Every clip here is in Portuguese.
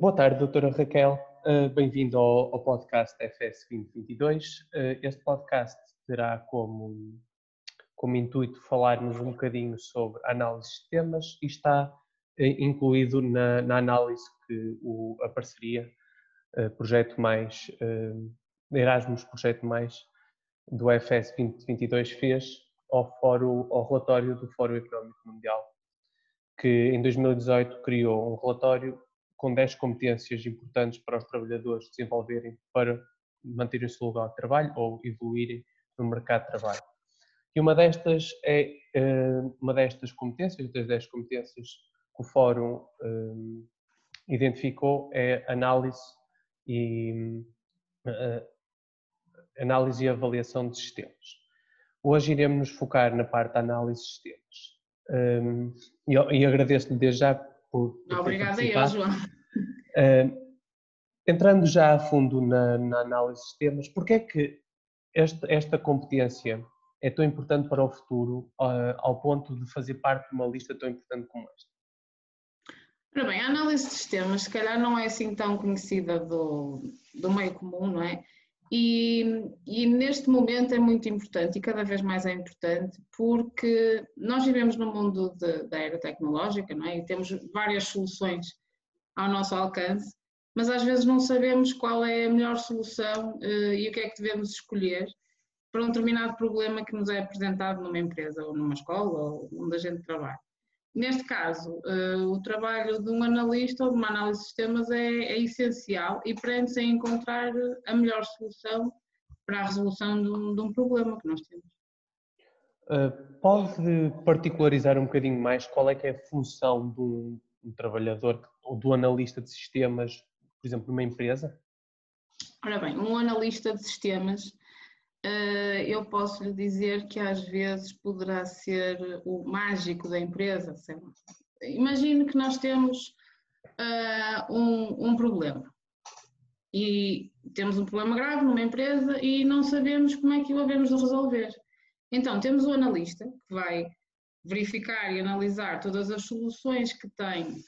Boa tarde, doutora Raquel. Bem-vindo ao podcast FS 2022. Este podcast terá como intuito falarmos um bocadinho sobre análise de sistemas e está incluído na análise que a parceria Projeto Mais, Erasmus Projeto Mais do FS 2022 fez ao relatório do Fórum Económico Mundial, que em 2018 criou um relatório com 10 competências importantes para os trabalhadores desenvolverem para manterem o seu lugar de trabalho ou evoluírem no mercado de trabalho. E uma destas competências, das 10 competências que o Fórum identificou, é análise e avaliação de sistemas. Hoje iremos nos focar na parte da análise de sistemas. E agradeço-lhe desde já por Obrigada eu, João. Entrando já a fundo na análise de sistemas, porque é que esta competência é tão importante para o futuro, ao ponto de fazer parte de uma lista tão importante como esta? Ora bem, a análise de sistemas se calhar não é assim tão conhecida do meio comum, não é? E neste momento é muito importante e cada vez mais é importante porque nós vivemos no mundo da era tecnológica, não é? E temos várias soluções ao nosso alcance, mas às vezes não sabemos qual é a melhor solução e o que é que devemos escolher para um determinado problema que nos é apresentado numa empresa ou numa escola ou onde a gente trabalha. Neste caso, o trabalho de um analista ou de uma análise de sistemas é essencial e prende-se a encontrar a melhor solução para a resolução de um problema que nós temos. Pode particularizar um bocadinho mais qual é que é a função de um trabalhador ou do analista de sistemas, por exemplo, numa empresa? Ora bem, um analista de sistemas, eu posso lhe dizer que às vezes poderá ser o mágico da empresa. Imagine que nós temos um problema e temos um problema grave numa empresa e não sabemos como é que o havemos de resolver. Então temos o analista que vai verificar e analisar todas as soluções que tem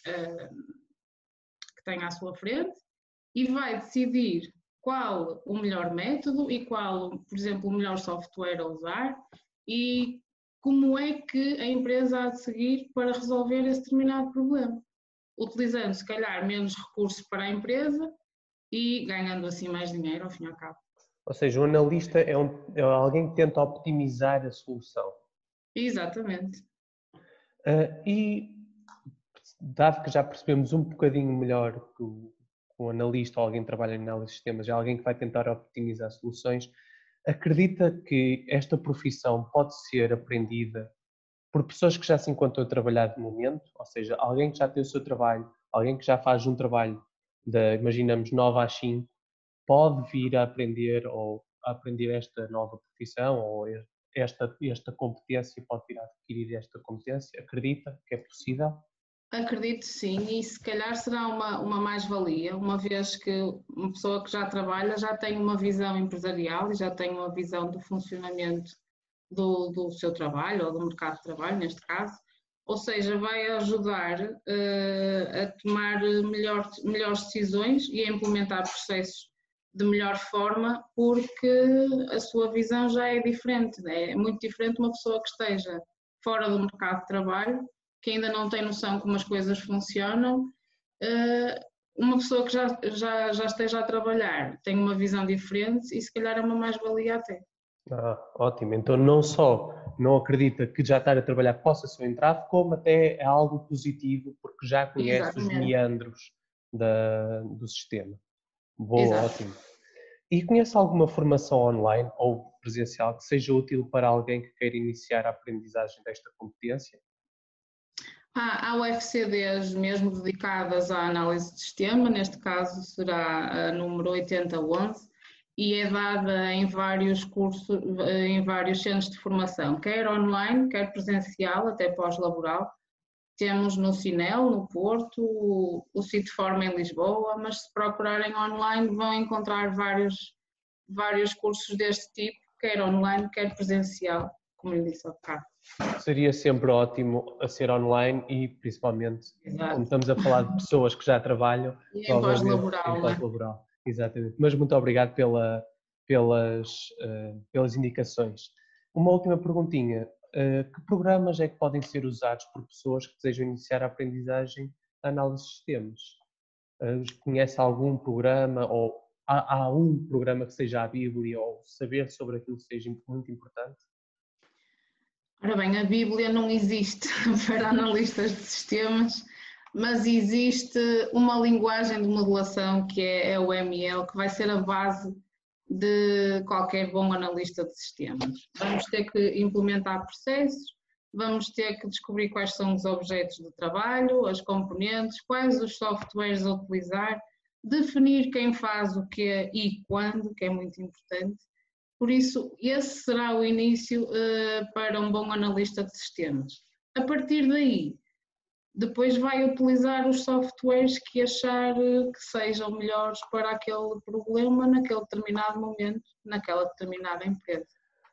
à sua frente e vai decidir qual o melhor método e qual, por exemplo, o melhor software a usar e como é que a empresa há de seguir para resolver esse determinado problema, utilizando se calhar menos recursos para a empresa e ganhando assim mais dinheiro ao fim e ao cabo. Ou seja, o analista é alguém que tenta optimizar a solução. Exatamente. E dado que já percebemos um bocadinho melhor que o analista ou alguém que trabalha em análise de sistemas é alguém que vai tentar optimizar soluções, acredita que esta profissão pode ser aprendida por pessoas que já se encontram a trabalhar de momento, ou seja, alguém que já tem o seu trabalho, alguém que já faz um trabalho imaginamos 9 às 5, pode vir a aprender ou a aprender esta nova profissão ou esta competência, pode vir a adquirir esta competência? Acredita que é possível? Acredito sim, e se calhar será uma mais-valia, uma vez que uma pessoa que já trabalha já tem uma visão empresarial e já tem uma visão do funcionamento do seu trabalho ou do mercado de trabalho, neste caso, ou seja, vai ajudar a tomar melhores decisões e a implementar processos de melhor forma, porque a sua visão já é diferente, é muito diferente uma pessoa que esteja fora do mercado de trabalho, que ainda não tem noção como as coisas funcionam, uma pessoa que já esteja a trabalhar tem uma visão diferente e se calhar é uma mais-valia até. Ótimo, então não só não acredita que já estar a trabalhar possa ser um entrave, como até é algo positivo porque já conhece Exatamente. Os meandros do sistema. Boa, Exato. Ótimo. E conhece alguma formação online ou presencial que seja útil para alguém que queira iniciar a aprendizagem desta competência? Há UFCDs mesmo dedicadas à análise de sistema, neste caso será a número 8011, e é dada em vários cursos, em vários centros de formação, quer online, quer presencial, até pós-laboral. Temos no Cinel, no Porto, o Citeform em Lisboa, mas se procurarem online vão encontrar vários cursos deste tipo, quer online, quer presencial, como lhe disse há bocado. Seria sempre ótimo a ser online e principalmente, Exato. como estamos a falar de pessoas que já trabalham, E em provavelmente pós-laboral, em não é? pós-laboral. Exatamente. Mas muito obrigado pelas indicações. Uma última perguntinha. Que programas é que podem ser usados por pessoas que desejam iniciar a aprendizagem de análise de sistemas? Conhece algum programa ou há um programa que seja a Bíblia ou saber sobre aquilo seja muito importante? Ora bem, a Bíblia não existe para analistas de sistemas, mas existe uma linguagem de modelação que é o ML, que vai ser a base de qualquer bom analista de sistemas. Vamos ter que implementar processos, vamos ter que descobrir quais são os objetos de trabalho, as componentes, quais os softwares a utilizar, definir quem faz o quê e quando, que é muito importante. Por isso, esse será o início para um bom analista de sistemas. A partir daí, depois vai utilizar os softwares que achar que sejam melhores para aquele problema, naquele determinado momento, naquela determinada empresa.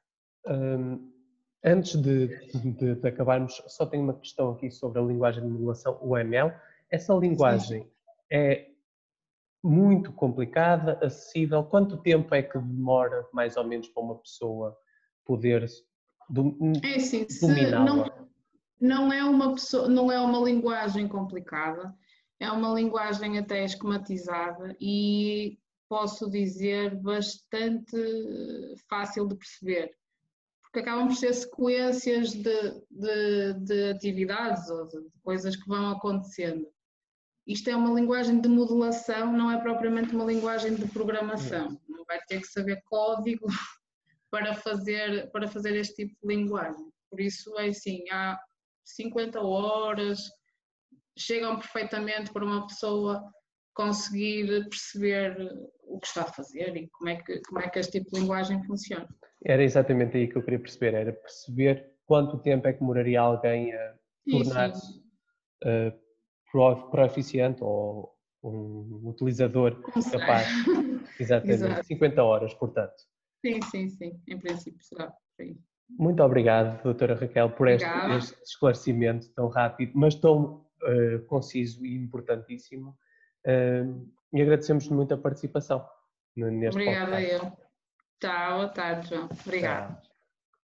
Antes de acabarmos, só tenho uma questão aqui sobre a linguagem de modelação, o ML. Essa linguagem é muito complicada, acessível? Quanto tempo é que demora, mais ou menos, para uma pessoa poder É assim, dominá-la? não é uma linguagem complicada, é uma linguagem até esquematizada e posso dizer bastante fácil de perceber, porque acabam por ser sequências de atividades ou de coisas que vão acontecendo. Isto é uma linguagem de modelação, não é propriamente uma linguagem de programação. Não vai ter que saber código para fazer este tipo de linguagem. Por isso é assim, há 50 horas, chegam perfeitamente para uma pessoa conseguir perceber o que está a fazer e como é que este tipo de linguagem funciona. Era exatamente aí que eu queria perceber, era perceber quanto tempo é que demoraria alguém a tornar-se proficiente ou um utilizador capaz. Exatamente, Exato. 50 horas, portanto. Sim, em princípio será por aí. Muito obrigado, doutora Raquel, por este esclarecimento tão rápido, mas tão conciso e importantíssimo. E agradecemos muito a participação neste Obrigada podcast. eu. Tchau, boa tarde, João. Obrigada. Tchau.